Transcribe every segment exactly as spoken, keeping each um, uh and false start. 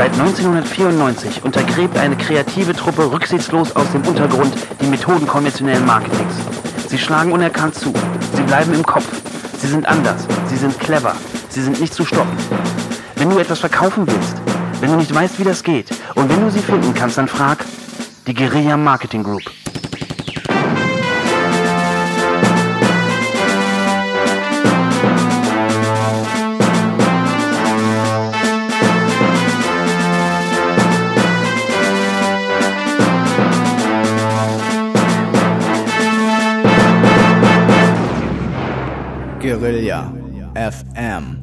Seit neunzehnhundertvierundneunzig untergräbt eine kreative Truppe rücksichtslos aus dem Untergrund die Methoden konventionellen Marketings. Sie schlagen unerkannt zu. Sie bleiben im Kopf. Sie sind anders. Sie sind clever. Sie sind nicht zu stoppen. Wenn du etwas verkaufen willst, wenn du nicht weißt, wie das geht und wenn du sie finden kannst, dann frag die Guerilla Marketing Group. Guerilla F M.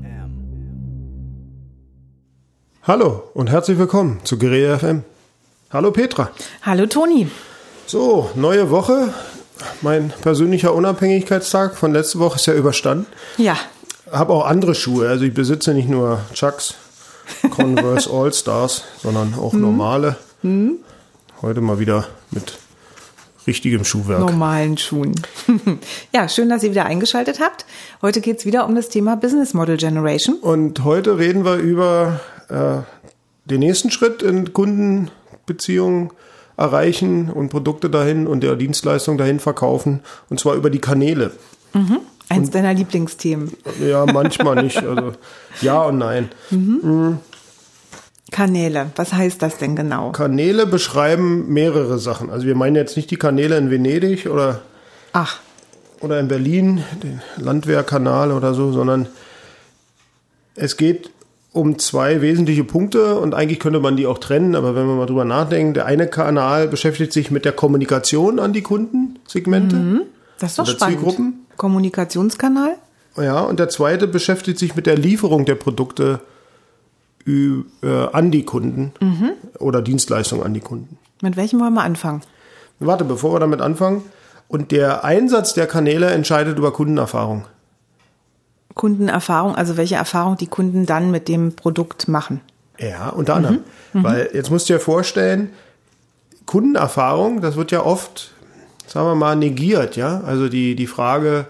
Hallo und herzlich willkommen zu Guerilla F M. Hallo Petra. Hallo Toni. So, neue Woche. Mein persönlicher Unabhängigkeitstag von letzter Woche ist ja überstanden. Ja. Habe auch andere Schuhe. Also ich besitze nicht nur Chucks, Converse All-Stars, sondern auch hm. normale. Hm. Heute mal wieder mit richtigem Schuhwerk. Normalen Schuhen. Ja, schön, dass ihr wieder eingeschaltet habt. Heute geht es wieder um das Thema Business Model Generation. Und heute reden wir über äh, den nächsten Schritt in Kundenbeziehungen erreichen und Produkte dahin und der Dienstleistung dahin verkaufen. Und zwar über die Kanäle. Mhm. Eins und, deiner Lieblingsthemen. Ja, manchmal nicht. Also ja und nein. Mhm. Mhm. Kanäle, was heißt das denn genau? Kanäle beschreiben mehrere Sachen. Also wir meinen jetzt nicht die Kanäle in Venedig oder, Ach. oder in Berlin, den Landwehrkanal oder so, sondern es geht um zwei wesentliche Punkte und eigentlich könnte man die auch trennen, aber wenn wir mal drüber nachdenken, der eine Kanal beschäftigt sich mit der Kommunikation an die Kundensegmente. Mhm. Das ist doch spannend. Zielgruppen. Kommunikationskanal. Ja, und der zweite beschäftigt sich mit der Lieferung der Produkte an die Kunden mhm. oder Dienstleistungen an die Kunden. Mit welchem wollen wir anfangen? Warte, bevor wir damit anfangen. Und der Einsatz der Kanäle entscheidet über Kundenerfahrung. Kundenerfahrung, also welche Erfahrung die Kunden dann mit dem Produkt machen. Ja, unter anderem. Mhm. Weil jetzt musst du dir vorstellen, Kundenerfahrung, das wird ja oft, sagen wir mal, negiert. Ja, also die, die Frage,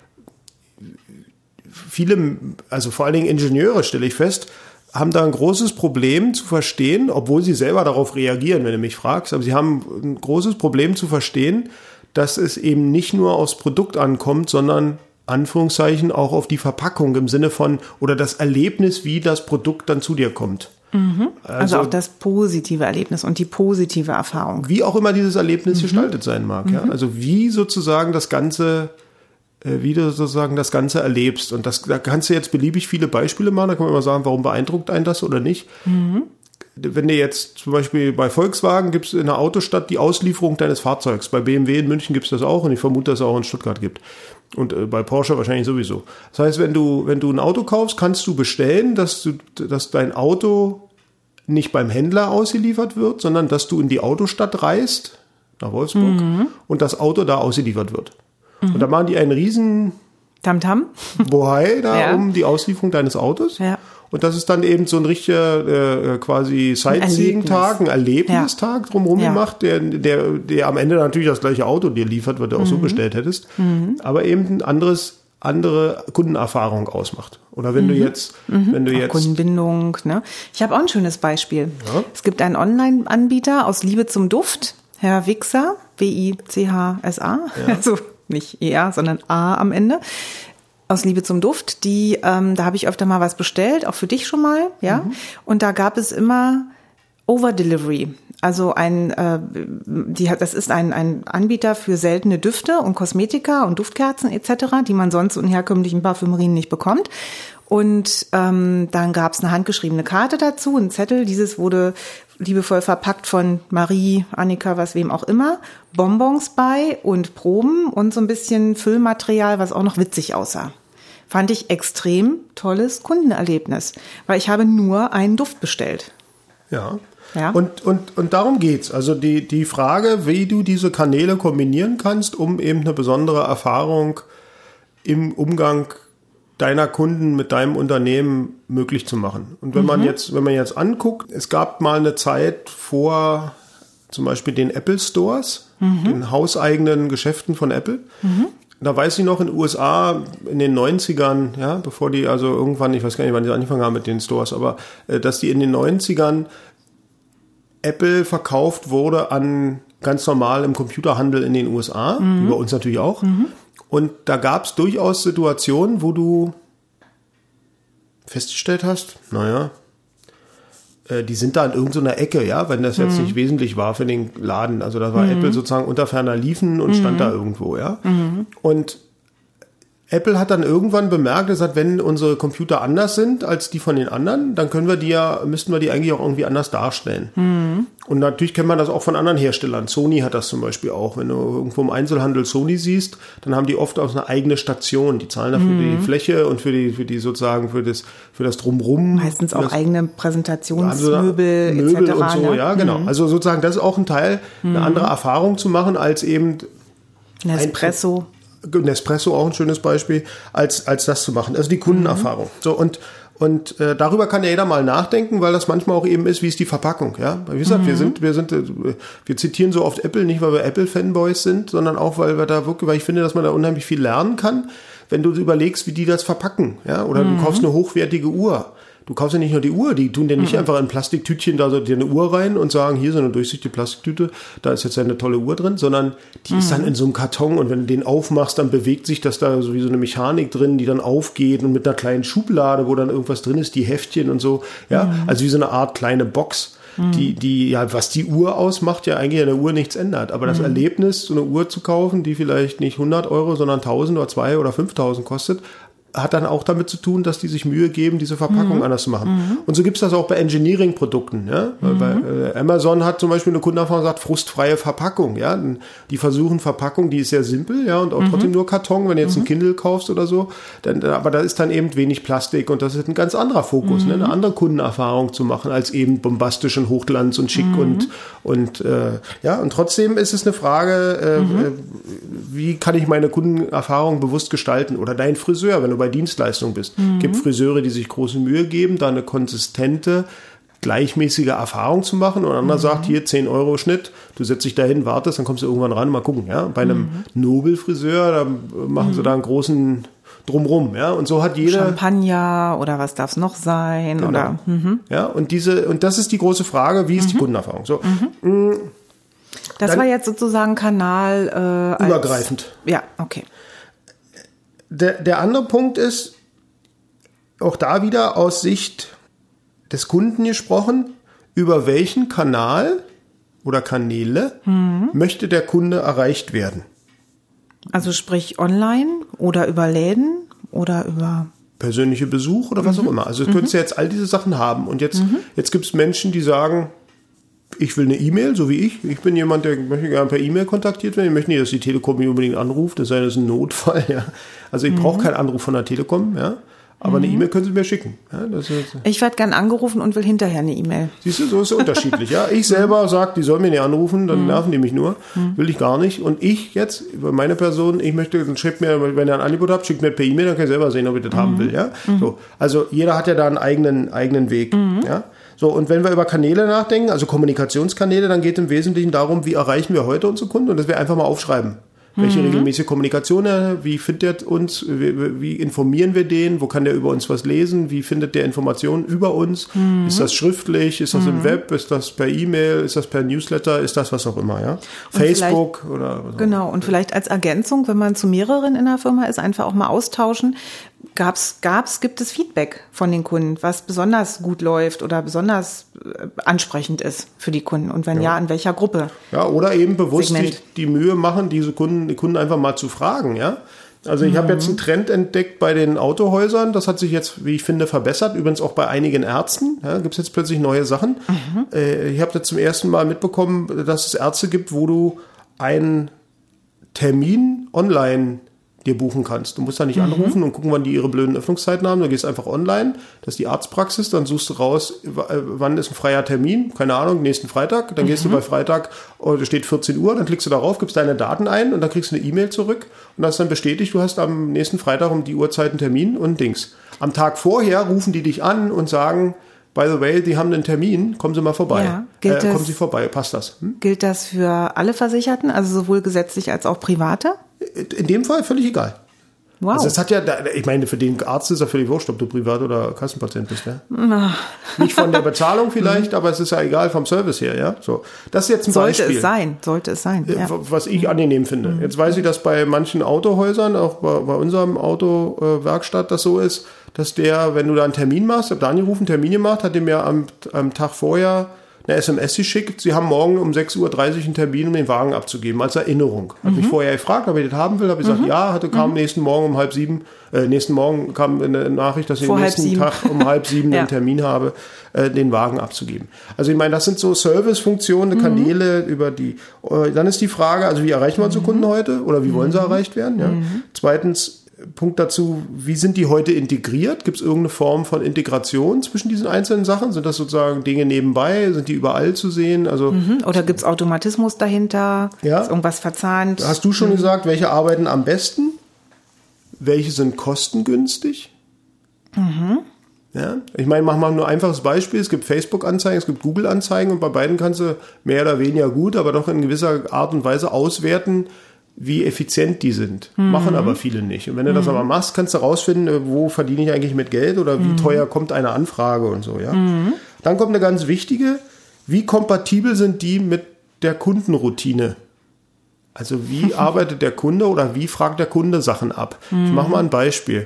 viele, also vor allen Dingen Ingenieure, stelle ich fest, haben da ein großes Problem zu verstehen, obwohl sie selber darauf reagieren, wenn du mich fragst, aber sie haben ein großes Problem zu verstehen, dass es eben nicht nur aufs Produkt ankommt, sondern Anführungszeichen auch auf die Verpackung im Sinne von oder das Erlebnis, wie das Produkt dann zu dir kommt. Mhm. Also, also auch das positive Erlebnis und die positive Erfahrung. Wie auch immer dieses Erlebnis mhm. gestaltet sein mag. Mhm. Ja? Also wie sozusagen das Ganze wie du sozusagen das Ganze erlebst. Und das, da kannst du jetzt beliebig viele Beispiele machen. Da kann man immer sagen, warum beeindruckt einen das oder nicht. Mhm. Wenn du jetzt zum Beispiel bei Volkswagen gibt es in der Autostadt die Auslieferung deines Fahrzeugs. Bei B M W in München gibt es das auch und ich vermute, dass es auch in Stuttgart gibt. Und äh, bei Porsche wahrscheinlich sowieso. Das heißt, wenn du, wenn du ein Auto kaufst, kannst du bestellen, dass, du, dass dein Auto nicht beim Händler ausgeliefert wird, sondern dass du in die Autostadt reist, nach Wolfsburg, mhm. und das Auto da ausgeliefert wird. Und da machen die einen riesen Tamtam Bohai da ja. um die Auslieferung deines Autos. Ja. Und das ist dann eben so ein richtiger äh, quasi Sightseeing-Tag, ein Erlebnistag ja. drumherum ja. gemacht, der, der, der am Ende natürlich das gleiche Auto dir liefert, was du mhm. auch so bestellt hättest, mhm. aber eben ein anderes, andere Kundenerfahrung ausmacht. Oder wenn mhm. du jetzt, mhm. wenn du auch jetzt Kundenbindung, ne? Ich habe auch ein schönes Beispiel. Ja. Es gibt einen Online-Anbieter aus Liebe zum Duft, Herr Wichser, W I C H S A, ja. also nicht E R, sondern A am Ende, aus Liebe zum Duft, die, ähm, da habe ich öfter mal was bestellt, auch für dich schon mal, ja, mhm. und da gab es immer Over-Delivery, also ein, äh, die hat, das ist ein, ein Anbieter für seltene Düfte und Kosmetika und Duftkerzen et cetera, die man sonst in herkömmlichen Parfümerien nicht bekommt. Und ähm, dann gab es eine handgeschriebene Karte dazu, ein Zettel, dieses wurde liebevoll verpackt von Marie, Annika, was wem auch immer, Bonbons bei und Proben und so ein bisschen Füllmaterial, was auch noch witzig aussah. Fand ich extrem tolles Kundenerlebnis, weil ich habe nur einen Duft bestellt. Ja, ja? Und, und, und darum geht's. Also die, die Frage, wie du diese Kanäle kombinieren kannst, um eben eine besondere Erfahrung im Umgang deiner Kunden mit deinem Unternehmen möglich zu machen. Und wenn mhm. man jetzt, wenn man jetzt anguckt, es gab mal eine Zeit vor zum Beispiel den Apple Stores, mhm. den hauseigenen Geschäften von Apple. Mhm. da weiß ich noch, in den U S A in den neunzigern, ja, bevor die, also irgendwann, ich weiß gar nicht, wann die angefangen haben mit den Stores, aber äh, dass die in den neunzigern Apple verkauft wurde an ganz normal im Computerhandel in den U S A, mhm. wie bei uns natürlich auch. Mhm. Und da gab es durchaus Situationen, wo du festgestellt hast, naja, äh, die sind da in irgendeiner Ecke, ja, wenn das jetzt mhm. nicht wesentlich war für den Laden. Also da war mhm. Apple sozusagen unter ferner Liefen und mhm. stand da irgendwo, ja. Mhm. Und Apple hat dann irgendwann bemerkt, gesagt, wenn unsere Computer anders sind als die von den anderen, dann können wir die ja, müssten wir die eigentlich auch irgendwie anders darstellen. Mhm. Und natürlich kennt man das auch von anderen Herstellern. Sony hat das zum Beispiel auch. Wenn du irgendwo im Einzelhandel Sony siehst, dann haben die oft auch eine eigene Station. Die zahlen dafür mhm. die Fläche und für die, für die sozusagen für das, für das Drumrum. Meistens auch das, eigene Präsentationsmöbel Möbel et cetera. Und so, ne? ja, genau. Mhm. Also sozusagen, das ist auch ein Teil, eine mhm. andere Erfahrung zu machen als eben Nespresso. Nespresso auch ein schönes Beispiel, als, als das zu machen. Also die Kundenerfahrung. Mhm. So, und, und äh, darüber kann ja jeder mal nachdenken, weil das manchmal auch eben ist, wie ist die Verpackung, ja. Wie gesagt, mhm. wir sind, wir sind, wir zitieren so oft Apple, nicht weil wir Apple-Fanboys sind, sondern auch, weil wir da wirklich, weil ich finde, dass man da unheimlich viel lernen kann, wenn du überlegst, wie die das verpacken, ja. Oder mhm. du kaufst eine hochwertige Uhr. Du kaufst ja nicht nur die Uhr, die tun dir nicht mhm. einfach in ein Plastiktütchen da so dir eine Uhr rein und sagen, hier so eine durchsichtige Plastiktüte, da ist jetzt eine tolle Uhr drin, sondern die mhm. ist dann in so einem Karton und wenn du den aufmachst, dann bewegt sich das da so wie so eine Mechanik drin, die dann aufgeht und mit einer kleinen Schublade, wo dann irgendwas drin ist, die Heftchen und so, ja, mhm. also wie so eine Art kleine Box, mhm. die, die, ja, was die Uhr ausmacht, ja eigentlich an der Uhr nichts ändert, aber das mhm. Erlebnis, so eine Uhr zu kaufen, die vielleicht nicht hundert Euro, sondern tausend oder zwei oder fünftausend kostet, hat dann auch damit zu tun, dass die sich Mühe geben, diese Verpackung mhm. anders zu machen. Mhm. Und so gibt's das auch bei Engineering-Produkten. Ja? Mhm. Bei, äh, Amazon hat zum Beispiel eine Kundenerfahrung gesagt, frustfreie Verpackung. Ja? Die versuchen Verpackung, die ist sehr simpel, ja, und auch mhm. trotzdem nur Karton, wenn du jetzt mhm. ein Kindle kaufst oder so. Dann, aber da ist dann eben wenig Plastik und das ist ein ganz anderer Fokus, mhm. ne? Eine andere Kundenerfahrung zu machen, als eben bombastischen Hochglanz und schick mhm. und, und äh, ja, und trotzdem ist es eine Frage, äh, mhm. wie kann ich meine Kundenerfahrung bewusst gestalten? Oder dein Friseur, wenn du bei Dienstleistung bist. Mhm. Gibt Friseure, die sich große Mühe geben, da eine konsistente, gleichmäßige Erfahrung zu machen und einer mhm. sagt, hier zehn Euro Schnitt, du setzt dich dahin, wartest, dann kommst du irgendwann ran, mal gucken. Ja? Bei einem mhm. Nobelfriseur, da machen mhm. sie da einen großen Drumrum, ja, und so hat jeder Champagner oder was darf es noch sein, genau. oder mhm. ja, und diese, und das ist die große Frage, wie ist mhm. die Kundenerfahrung? So, mhm. Das dann war jetzt sozusagen Kanal äh, als, übergreifend. Ja, okay. Der, der andere Punkt ist, auch da wieder aus Sicht des Kunden gesprochen, über welchen Kanal oder Kanäle mhm. möchte der Kunde erreicht werden? Also sprich online oder über Läden oder über persönliche Besuch oder was mhm. auch immer. Also du mhm. könntest ja jetzt all diese Sachen haben. Und jetzt, mhm. jetzt gibt es Menschen, die sagen, ich will eine E-Mail, so wie ich. Ich bin jemand, der möchte gerne per E-Mail kontaktiert werden. Ich möchte nicht, dass die Telekom mich unbedingt anruft, das sei das ein Notfall. Ja. Also ich mhm. brauche keinen Anruf von der Telekom, ja. Aber mhm. eine E-Mail können Sie mir schicken. Ja, das ist, ich werde gern angerufen und will hinterher eine E-Mail. Siehst du, so ist es unterschiedlich. Ja. Ich selber sage, die sollen mir nicht anrufen, dann mhm. nerven die mich nur. Mhm. Will ich gar nicht. Und ich jetzt, meine Person, ich möchte, dann schreibt mir, wenn ihr ein Angebot habt, schickt mir per E-Mail, dann kann ich selber sehen, ob ich das mhm. haben will. Ja. Mhm. So. Also jeder hat ja da einen eigenen, eigenen Weg. Mhm. Ja. So, und wenn wir über Kanäle nachdenken, also Kommunikationskanäle, dann geht es im Wesentlichen darum, wie erreichen wir heute unsere Kunden und das wir einfach mal aufschreiben. Welche mhm. regelmäßige Kommunikation er, wie findet er uns, wie, wie informieren wir den, wo kann der über uns was lesen, wie findet der Informationen über uns, mhm. ist das schriftlich, ist das mhm. im Web, ist das per E-Mail, ist das per Newsletter, ist das was auch immer, ja. Und Facebook oder was genau, und vielleicht als Ergänzung, wenn man zu mehreren in der Firma ist, einfach auch mal austauschen. Gab's, gab's, gibt es Feedback von den Kunden, was besonders gut läuft oder besonders ansprechend ist für die Kunden? Und wenn ja, ja in welcher Gruppe? Ja, oder eben bewusst die, die Mühe machen, diese Kunden, die Kunden einfach mal zu fragen, ja. Also ich mhm. habe jetzt einen Trend entdeckt bei den Autohäusern, das hat sich jetzt, wie ich finde, verbessert, übrigens auch bei einigen Ärzten, ja, gibt es jetzt plötzlich neue Sachen. Mhm. Äh, ich habe jetzt zum ersten Mal mitbekommen, dass es Ärzte gibt, wo du einen Termin online dir buchen kannst. Du musst da nicht mhm. anrufen und gucken, wann die ihre blöden Öffnungszeiten haben. Du gehst einfach online, das ist die Arztpraxis, dann suchst du raus, wann ist ein freier Termin, keine Ahnung, nächsten Freitag, dann mhm. gehst du bei Freitag, oh, da steht vierzehn Uhr, dann klickst du darauf, gibst deine Daten ein und dann kriegst du eine E-Mail zurück und das ist dann bestätigt, du hast am nächsten Freitag um die Uhrzeit einen Termin und Dings. Am Tag vorher rufen die dich an und sagen, by the way, die haben einen Termin, kommen Sie mal vorbei. Ja, gilt äh, das, kommen Sie vorbei, passt das? Hm? Gilt das für alle Versicherten, also sowohl gesetzlich als auch private? In dem Fall völlig egal. Wow. Also es hat ja, ich meine, für den Arzt ist ja völlig wurscht, ob du Privat- oder Kassenpatient bist, ja? Nicht von der Bezahlung vielleicht, aber es ist ja egal vom Service her, ja? So, das ist jetzt ein sollte Beispiel. es sein, sollte es sein. Ja. Was ich angenehm finde. Mhm. Jetzt weiß ich, dass bei manchen Autohäusern, auch bei, bei unserem Autowerkstatt das so ist, dass der, wenn du da einen Termin machst, hab da angerufen, einen Termin gemacht, hat dem ja am, am Tag vorher eine S M S geschickt, Sie haben morgen um sechs Uhr dreißig einen Termin, um den Wagen abzugeben, als Erinnerung. Hat mhm. mich vorher gefragt, ob ich das haben will, habe ich gesagt, mhm. ja, hatte, kam mhm. nächsten Morgen um halb sieben, äh, nächsten Morgen kam eine Nachricht, dass ich Vor den nächsten Tag um halb sieben ja. einen Termin habe, äh, den Wagen abzugeben. Also ich meine, das sind so Servicefunktionen, Kanäle, mhm. über die, äh, dann ist die Frage, also wie erreichen wir unsere mhm. Kunden heute oder wie mhm. wollen sie erreicht werden? Ja? Mhm. Zweitens, Punkt dazu, wie sind die heute integriert? Gibt es irgendeine Form von Integration zwischen diesen einzelnen Sachen? Sind das sozusagen Dinge nebenbei? Sind die überall zu sehen? Also mhm. Oder gibt es Automatismus dahinter? Ja. Ist irgendwas verzahnt? Hast du schon mhm. gesagt, welche arbeiten am besten? Welche sind kostengünstig? Mhm. Ja? Ich meine, mach mal nur ein einfaches Beispiel. Es gibt Facebook-Anzeigen, es gibt Google-Anzeigen und bei beiden kannst du mehr oder weniger gut, aber doch in gewisser Art und Weise auswerten, wie effizient die sind. Mhm. Machen aber viele nicht. Und wenn du mhm. das aber machst, kannst du rausfinden, wo verdiene ich eigentlich mit Geld oder wie mhm. teuer kommt eine Anfrage und so. Ja. Mhm. Dann kommt eine ganz wichtige, wie kompatibel sind die mit der Kundenroutine? Also wie arbeitet der Kunde oder wie fragt der Kunde Sachen ab? Mhm. Ich mache mal ein Beispiel.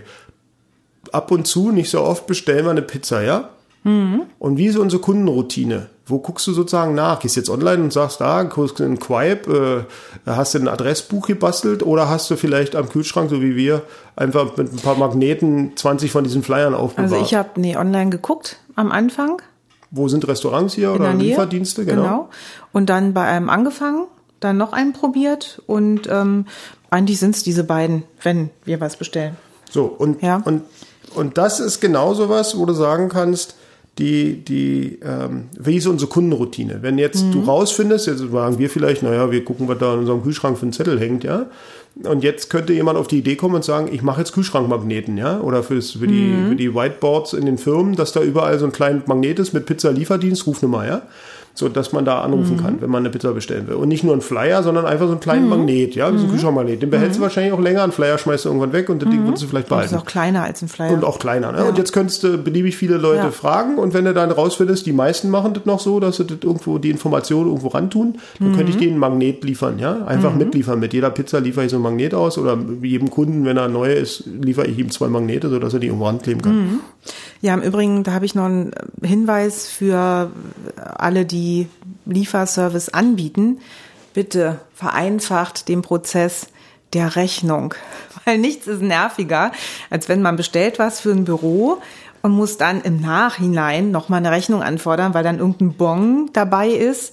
Ab und zu, nicht so oft, bestellen wir eine Pizza, ja? Mhm. Und wie ist unsere Kundenroutine? Wo guckst du sozusagen nach? Gehst jetzt online und sagst, da, guckst du in Quipe, äh, hast du ein Adressbuch gebastelt oder hast du vielleicht am Kühlschrank, so wie wir, einfach mit ein paar Magneten zwanzig von diesen Flyern aufbewahrt? Also ich habe nee, online geguckt am Anfang. Wo sind Restaurants hier in oder der Nähe, Lieferdienste? Genau. genau. Und dann bei einem angefangen, dann noch einen probiert und ähm, eigentlich sind es diese beiden, wenn wir was bestellen. So, und, ja. und, und das ist genau sowas, wo du sagen kannst, die, die, ähm, wie ist unsere Kundenroutine? Wenn jetzt mhm. du rausfindest, jetzt sagen wir vielleicht, naja, wir gucken, was da in unserem Kühlschrank für einen Zettel hängt, ja. Und jetzt könnte jemand auf die Idee kommen und sagen, ich mache jetzt Kühlschrankmagneten, ja. Oder fürs, für, die, mhm. für die Whiteboards in den Firmen, dass da überall so ein kleiner Magnet ist mit Pizza-Lieferdienst, Rufnummer, ja. So, dass man da anrufen mhm. kann, wenn man eine Pizza bestellen will. Und nicht nur ein Flyer, sondern einfach so einen kleinen mhm. Magnet, ja, wie so ein Kühlschrankmagnet. Den behältst mhm. du wahrscheinlich auch länger, einen Flyer schmeißt du irgendwann weg und das mhm. Ding würdest du vielleicht behalten. Und ist auch kleiner als ein Flyer. Und auch kleiner, ne? Ja. Und jetzt könntest du beliebig viele Leute ja. fragen und wenn du dann rausfindest, die meisten machen das noch so, dass sie das irgendwo, die Informationen irgendwo rantun, dann mhm. könnte ich denen ein Magnet liefern, ja. Einfach mhm. mitliefern. Mit jeder Pizza liefere ich so ein Magnet aus oder jedem Kunden, wenn er neu ist, liefere ich ihm zwei Magnete, sodass er die irgendwo rankleben kann. Mhm. Ja, im Übrigen, da habe ich noch einen Hinweis für alle, die Lieferservice anbieten. Bitte vereinfacht den Prozess der Rechnung, weil nichts ist nerviger, als wenn man bestellt was für ein Büro und muss dann im Nachhinein nochmal eine Rechnung anfordern, weil dann irgendein Bon dabei ist,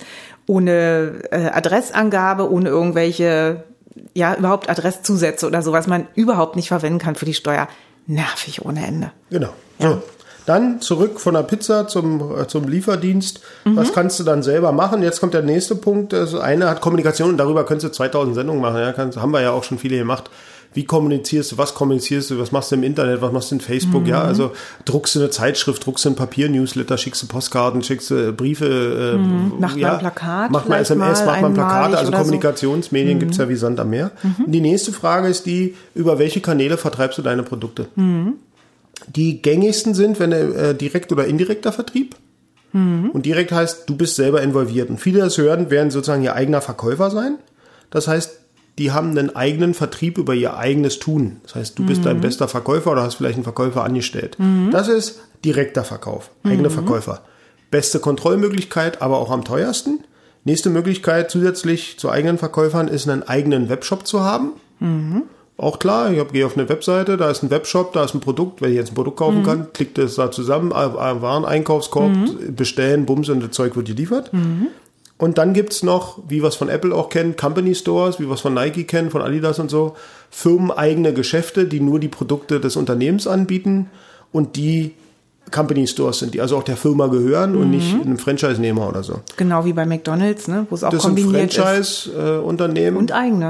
ohne äh, Adressangabe, ohne irgendwelche, ja, überhaupt Adresszusätze oder so, was man überhaupt nicht verwenden kann für die Steuer. Nervig ohne Ende. Genau. Ja. So. Dann zurück von der Pizza zum, äh, zum Lieferdienst. Mhm. Was kannst du dann selber machen? Jetzt kommt der nächste Punkt. Das eine hat Kommunikation und darüber könntest du zweitausend Sendungen machen. Ja, kannst, haben wir ja auch schon viele gemacht. Wie kommunizierst du? Was kommunizierst du? Was machst du im Internet? Was machst du in Facebook? Mhm. Ja, also druckst du eine Zeitschrift, druckst du ein Papier-Newsletter, schickst du Postkarten, schickst du Briefe. Äh, mhm. Macht ja, man ein Plakat? Macht man S M S, macht man Plakate. Also Kommunikationsmedien so. gibt's ja wie Sand am Meer. Mhm. Und die nächste Frage ist die, über welche Kanäle vertreibst du deine Produkte? Mhm. Die gängigsten sind, wenn äh, direkt oder indirekter Vertrieb. Mhm. Und direkt heißt, du bist selber involviert. Und viele, die das hören, werden sozusagen ihr eigener Verkäufer sein. Das heißt, die haben einen eigenen Vertrieb über ihr eigenes Tun. Das heißt, du bist mhm. dein bester Verkäufer oder hast vielleicht einen Verkäufer angestellt. Mhm. Das ist direkter Verkauf, eigene mhm. Verkäufer. Beste Kontrollmöglichkeit, aber auch am teuersten. Nächste Möglichkeit zusätzlich zu eigenen Verkäufern ist, einen eigenen Webshop zu haben. Mhm. Auch klar, ich gehe auf eine Webseite, da ist ein Webshop, da ist ein Produkt, wenn ich jetzt ein Produkt kaufen mhm. kann, klickt das da zusammen, Wareneinkaufskorb, mhm. bestellen, bums und das Zeug wird geliefert. Mhm. Und dann gibt's noch, wie wir es von Apple auch kennen, Company Stores, wie wir es von Nike kennen, von Adidas und so, firmeneigene Geschäfte, die nur die Produkte des Unternehmens anbieten und die Company Stores sind, die also auch der Firma gehören mhm. und nicht einem Franchise-Nehmer oder so. Genau wie bei McDonald's, ne, wo es auch das kombiniert ist. Das sind Franchise-Unternehmen. Und eigene.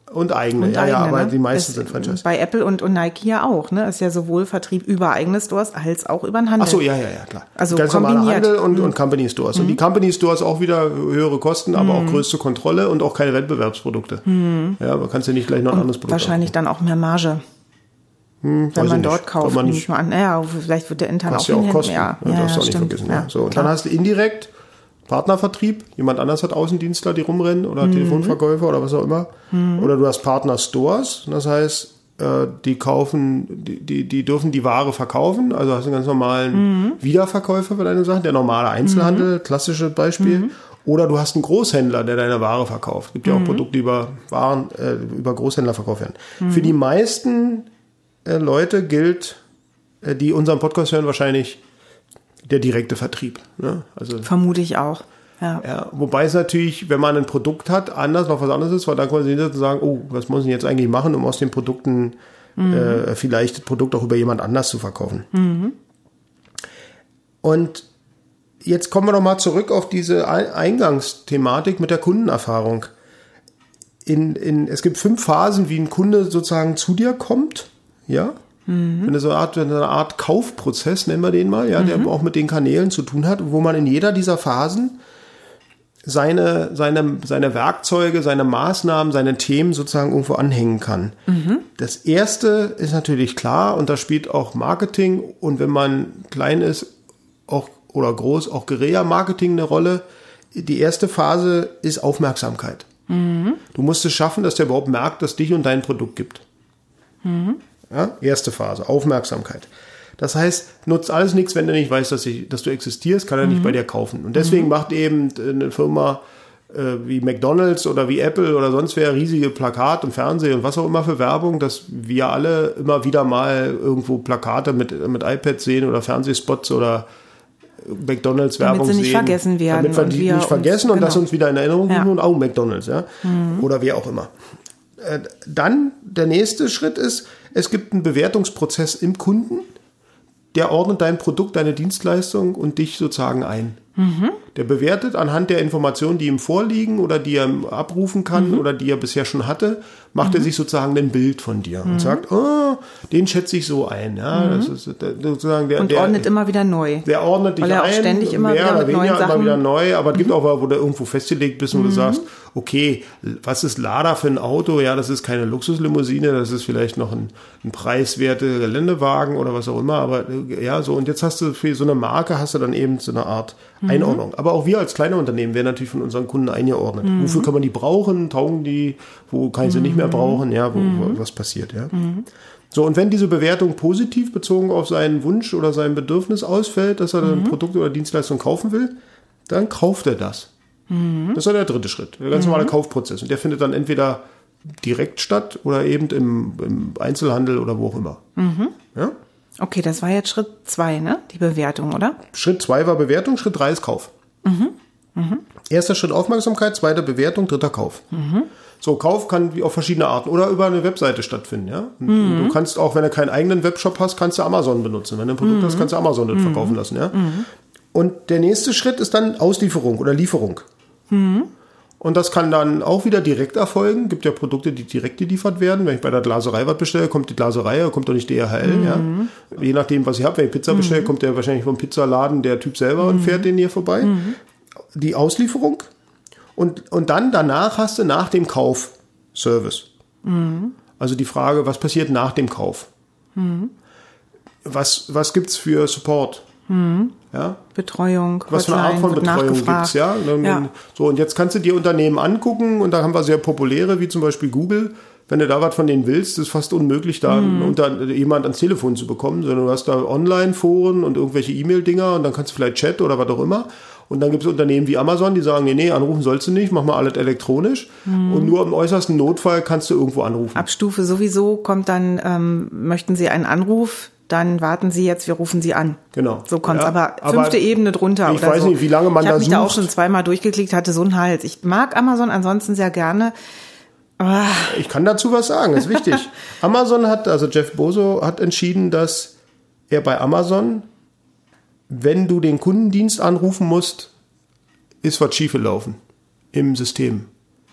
Und eigene, Und ja, eigene, ja, aber ne? die meisten Es- sind Franchise. Bei Apple und, und Nike ja auch, ne? Ist ja sowohl Vertrieb über eigene Stores als auch über den Handel. Ach so, ja, ja, ja, klar. Also Ganz normaler kombiniert. Handel und, und Company Stores. Und die Company Stores auch wieder höhere Kosten, aber auch größte Kontrolle und auch keine Wettbewerbsprodukte. Ja, man kann ja nicht gleich noch ein anderes Produkt Wahrscheinlich dann auch mehr Marge, Hm, wenn weiß man ich dort nicht. kauft. Kann man nehme nicht, ich mal an. Ja, vielleicht wird der intern auch kostet ja auch hinhängen. Kosten. Ja, Ja, ja, darfst du auch nicht stimmt. vergessen. Ja, Ja. So, und klar. dann hast du indirekt Partnervertrieb. Jemand anders hat Außendienstler, die rumrennen oder Mhm. Telefonverkäufer oder was auch immer. Oder du hast Partner-Stores. Das heißt, äh, die kaufen, die, die, die dürfen die Ware verkaufen. Also hast du einen ganz normalen Mhm. Wiederverkäufer für deine Sachen. Der normale Einzelhandel, klassische Beispiel. Mhm. Oder du hast einen Großhändler, der deine Ware verkauft. Es gibt ja auch Produkte, die über Waren, äh, über Großhändler verkauft werden. Mhm. Für die meisten äh, Leute gilt, äh, die unseren Podcast hören, wahrscheinlich der direkte Vertrieb. Ne? Also, Vermute ich auch. Ja. ja, wobei es natürlich, wenn man ein Produkt hat, anders noch was anderes ist, weil dann kann man sich hinsetzen und sagen, oh, was muss ich jetzt eigentlich machen, um aus den Produkten äh, vielleicht das Produkt auch über jemand anders zu verkaufen. Und jetzt kommen wir noch mal zurück auf diese Ein- Eingangsthematik mit der Kundenerfahrung. In, in, es gibt fünf Phasen, wie ein Kunde sozusagen zu dir kommt, ja. Wenn er so eine Art, wenn eine Art Kaufprozess, nennen wir den mal, ja, der auch mit den Kanälen zu tun hat, wo man in jeder dieser Phasen seine, seine, seine Werkzeuge, seine Maßnahmen, seine Themen sozusagen irgendwo anhängen kann. Das erste ist natürlich klar, und da spielt auch Marketing und wenn man klein ist, auch oder groß, auch Guerilla-Marketing eine Rolle. Die erste Phase ist Aufmerksamkeit. Du musst es schaffen, dass der überhaupt merkt, dass es dich und dein Produkt gibt. Ja, erste Phase, Aufmerksamkeit. Das heißt, nutzt alles nichts, wenn du nicht weißt, dass, ich, dass du existierst, kann er nicht bei dir kaufen. Und deswegen macht eben eine Firma äh, wie McDonald's oder wie Apple oder sonst wer riesige Plakat und Fernsehen und was auch immer für Werbung, dass wir alle immer wieder mal irgendwo Plakate mit, mit iPads sehen oder Fernsehspots oder McDonalds-Werbung sehen. Damit sie nicht vergessen werden. Damit wir und die wir nicht vergessen uns, und das genau. uns wieder in Erinnerung Ja. rufen und auch McDonalds, ja. Oder wer auch immer. Äh, Dann der nächste Schritt ist, es gibt einen Bewertungsprozess im Kunden, der ordnet dein Produkt, deine Dienstleistung und dich sozusagen ein. Der bewertet anhand der Informationen, die ihm vorliegen oder die er abrufen kann oder die er bisher schon hatte, macht er sich sozusagen ein Bild von dir und sagt, oh, den schätze ich so ein. Ja, das ist der- sozusagen der, Und der, ordnet immer wieder neu. der ordnet dich Weil er auch ein, ständig immer mehr wieder oder mit neuen weniger immer Sachen- wieder neu, aber es gibt auch mal, wo du irgendwo festgelegt bist und du sagst, okay, was ist Lada für ein Auto? Ja, das ist keine Luxuslimousine, das ist vielleicht noch ein, ein preiswerter Geländewagen oder was auch immer, aber äh, ja, so, und jetzt hast du für so eine Marke hast du dann eben so eine Art Einordnung. Aber auch wir als kleine Unternehmen werden natürlich von unseren Kunden eingeordnet. Wofür kann man die brauchen? Taugen die? Wo kann ich sie nicht mehr brauchen? Ja, wo, wo was passiert, ja. So, und wenn diese Bewertung positiv bezogen auf seinen Wunsch oder sein Bedürfnis ausfällt, dass er ein Produkt oder Dienstleistung kaufen will, dann kauft er das. Das ist der dritte Schritt, der ganz normale Kaufprozess. Und der findet dann entweder direkt statt oder eben im, im Einzelhandel oder wo auch immer. Ja? Okay, das war jetzt Schritt zwei, ne? Die Bewertung, oder? Schritt zwei war Bewertung, Schritt drei ist Kauf. Erster Schritt Aufmerksamkeit, zweiter Bewertung, dritter Kauf. So, Kauf kann wie auf verschiedene Arten oder über eine Webseite stattfinden. Ja? Und Du kannst auch, wenn du keinen eigenen Webshop hast, kannst du Amazon benutzen. Wenn du ein Produkt hast, kannst du Amazon das verkaufen lassen. Ja? Und der nächste Schritt ist dann Auslieferung oder Lieferung. Und das kann dann auch wieder direkt erfolgen. Gibt ja Produkte, die direkt geliefert werden. Wenn ich bei der Glaserei was bestelle, kommt die Glaserei, kommt doch nicht D H L. Ja? Je nachdem, was ich habe. Wenn ich Pizza bestelle, kommt der wahrscheinlich vom Pizzaladen der Typ selber und fährt den hier vorbei. Die Auslieferung. Und, und dann danach hast du nach dem Kauf Service. Also die Frage, was passiert nach dem Kauf? Was, was gibt's für Support? Ja? Betreuung, Was für eine Art von wird Betreuung nachgefragt. gibt's, ja? Und, Ja. So, und jetzt kannst du dir Unternehmen angucken und da haben wir sehr populäre, wie zum Beispiel Google. Wenn du da was von denen willst, ist fast unmöglich, da Mhm. unter, jemand ans Telefon zu bekommen, sondern du hast da Online-Foren und irgendwelche E-Mail-Dinger und dann kannst du vielleicht Chat oder was auch immer. Und dann gibt es Unternehmen wie Amazon, die sagen, nee, nee, anrufen sollst du nicht, mach mal alles elektronisch. Mhm. Und nur im äußersten Notfall kannst du irgendwo anrufen. Ab Stufe sowieso kommt dann, ähm, möchten Sie einen Anruf, dann warten Sie jetzt, wir rufen Sie an. Genau. So kommt es, Ja, aber aber fünfte Ebene drunter. ich oder weiß so. nicht, wie lange man ich da hab mich da auch sucht. schon zweimal durchgeklickt, hatte so einen Hals. Ich mag Amazon ansonsten sehr gerne. Ah, Ich kann dazu was sagen, ist wichtig. Amazon hat, also Jeff Bezos hat entschieden, dass er bei Amazon, wenn du den Kundendienst anrufen musst, ist was schiefgelaufen im System.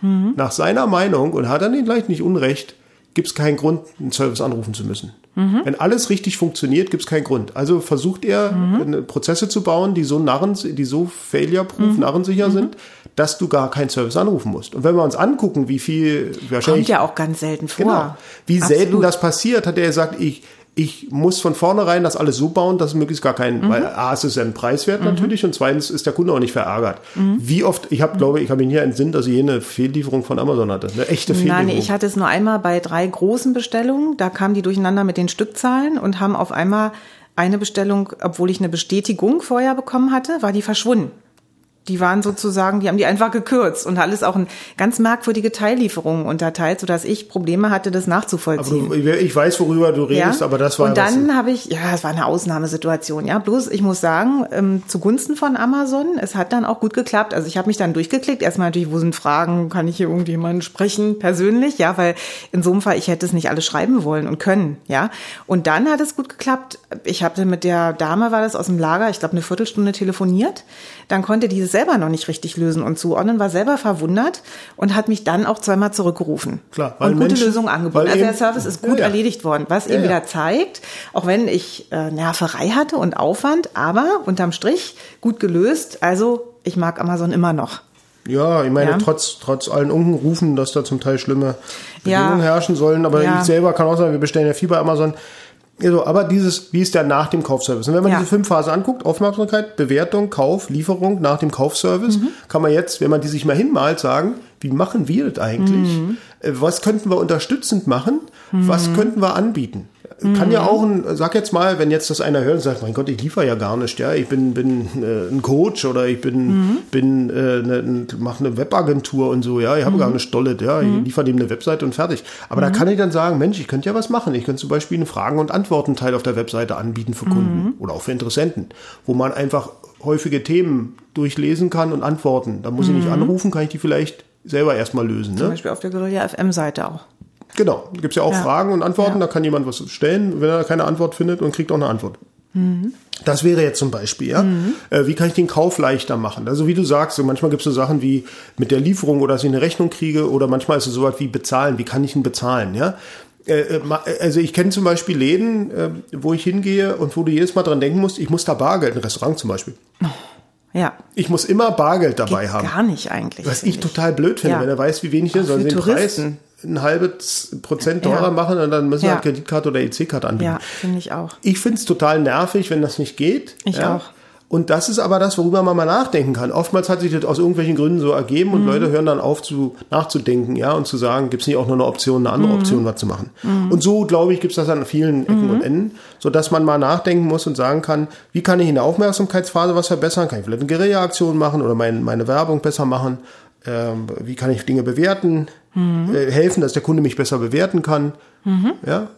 Mhm. Nach seiner Meinung, und hat er den gleich nicht Unrecht, gibt es keinen Grund, einen Service anrufen zu müssen. Mhm. Wenn alles richtig funktioniert, gibt es keinen Grund. Also versucht er, mhm. Prozesse zu bauen, die so narren, die so failure-proof, mhm. narrensicher mhm. sind, dass du gar keinen Service anrufen musst. Und wenn wir uns angucken, wie viel wahrscheinlich... Kommt ja auch ganz selten vor. Genau. Wie Absolut. selten das passiert, hat er gesagt, ich... Ich muss von vornherein das alles so bauen, dass es möglichst gar keinen, mhm. weil A, es ist ja ein Preiswert mhm. natürlich und zweitens ist der Kunde auch nicht verärgert. Mhm. Wie oft, ich habe, glaube ich, habe ihn hier entsinnt, dass ich hier eine Fehllieferung von Amazon hatte, eine echte Fehllieferung. Nein, ich hatte es nur einmal bei drei großen Bestellungen, da kamen die durcheinander mit den Stückzahlen und haben auf einmal eine Bestellung, obwohl ich eine Bestätigung vorher bekommen hatte, war die verschwunden. Die waren sozusagen, die haben die einfach gekürzt und alles auch in ganz merkwürdige Teillieferungen unterteilt, sodass ich Probleme hatte, das nachzuvollziehen. Aber du, ich weiß, worüber du redest, ja? aber das war... Und dann habe ich, ja, das war eine Ausnahmesituation, ja. Bloß, ich muss sagen, ähm, zugunsten von Amazon, es hat dann auch gut geklappt. Also ich habe mich dann durchgeklickt. Erstmal natürlich, wo sind Fragen, kann ich hier irgendjemanden sprechen, persönlich, ja, weil in so einem Fall, ich hätte es nicht alles schreiben wollen und können, ja. Und dann hat es gut geklappt. Ich habe mit der Dame, war das aus dem Lager, ich glaube eine Viertelstunde telefoniert. Dann konnte die es selber noch nicht richtig lösen und zuordnen, war selber verwundert und hat mich dann auch zweimal zurückgerufen. Klar, weil und gute Menschen, Lösungen angeboten. Also der Service ist gut ja, ja. erledigt worden, was ja, eben wieder zeigt, auch wenn ich äh, Nerverei hatte und Aufwand, aber unterm Strich gut gelöst. Also ich mag Amazon immer noch. Ja, ich meine, ja. trotz trotz allen Unkenrufen, dass da zum Teil schlimme Bedingungen ja. herrschen sollen, aber ja. ich selber kann auch sagen, wir bestellen ja viel bei Amazon. Also, aber dieses, wie ist der nach dem Kaufservice? Und wenn man ja. diese fünf Phasen anguckt, Aufmerksamkeit, Bewertung, Kauf, Lieferung, nach dem Kaufservice, mhm. kann man jetzt, wenn man die sich mal hinmalt, sagen, wie machen wir das eigentlich? Mhm. Was könnten wir unterstützend machen? Mhm. Was könnten wir anbieten? Kann ja auch ein, sag jetzt mal, wenn jetzt das einer hört und sagt, mein Gott, ich liefere ja gar nicht, ja, ich bin, bin äh, ein Coach oder ich bin, mhm. bin äh, ne, mache eine Webagentur und so, ja, ich habe mhm. gar nicht Stollet, ja, ich liefere dem eine Webseite und fertig. Aber mhm. da kann ich dann sagen, Mensch, ich könnte ja was machen. Ich könnte zum Beispiel einen Fragen- und Antworten-Teil auf der Webseite anbieten für Kunden mhm. oder auch für Interessenten, wo man einfach häufige Themen durchlesen kann und antworten. Da muss mhm. ich nicht anrufen, kann ich die vielleicht selber erstmal lösen. Ne? Zum Beispiel auf der Guerilla F M-Seite auch. Genau, gibt es ja auch ja. Fragen und Antworten, ja. da kann jemand was stellen, wenn er keine Antwort findet und kriegt auch eine Antwort. Mhm. Das wäre jetzt zum Beispiel, ja. Mhm. Äh, wie kann ich den Kauf leichter machen? Also wie du sagst, so manchmal gibt es so Sachen wie mit der Lieferung oder dass ich eine Rechnung kriege oder manchmal ist es so was wie bezahlen, wie kann ich ihn bezahlen, ja. Äh, also ich kenne zum Beispiel Läden, äh, wo ich hingehe und wo du jedes Mal dran denken musst, ich muss da Bargeld, ein Restaurant zum Beispiel. Oh. Ja. Ich muss immer Bargeld dabei Geht haben. Gar nicht eigentlich. Was ich, ich total blöd finde, ja. wenn er weiß, wie wenig ist, soll den Preis ein halbes Prozent teurer ja. machen und dann müssen wir ja. Kreditkarte oder E C-Karte anbieten. Ja, finde ich auch. Ich finde es total nervig, wenn das nicht geht. Ich ja. auch. Und das ist aber das, worüber man mal nachdenken kann. Oftmals hat sich das aus irgendwelchen Gründen so ergeben und mhm. Leute hören dann auf zu nachzudenken, ja, und zu sagen, gibt es nicht auch noch eine Option, eine andere mhm. Option, was zu machen. Mhm. Und so, glaube ich, gibt es das an vielen Ecken mhm. und Enden, sodass man mal nachdenken muss und sagen kann, wie kann ich in der Aufmerksamkeitsphase was verbessern? Kann ich vielleicht eine Guerilla-Aktion machen oder mein, meine Werbung besser machen? Ähm, wie kann ich Dinge bewerten? Mhm. Äh, helfen, dass der Kunde mich besser bewerten kann? Mhm. Ja.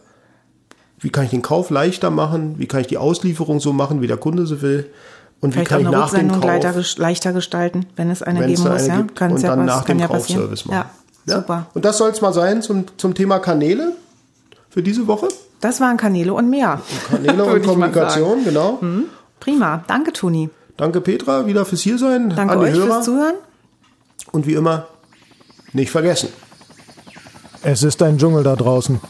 Wie kann ich den Kauf leichter machen? Wie kann ich die Auslieferung so machen, wie der Kunde sie will? Und vielleicht wie kann auch ich eine nach dem Kauf leichter, leichter gestalten, wenn es eine geben eine muss, ja? Gibt, Kann's und ja dann was, nach dem ja Kaufservice machen. Ja, ja, super. Und das soll es mal sein zum, zum Thema Kanäle für diese Woche. Das waren Kanäle und mehr. Und Kanäle und Kommunikation, genau. Hm. Prima, danke Toni. Danke Petra, wieder fürs Hiersein. Danke an die euch Hörer. fürs Zuhören. Und wie immer, nicht vergessen. Es ist ein Dschungel da draußen.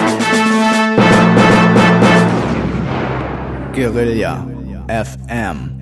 Guerilla F M.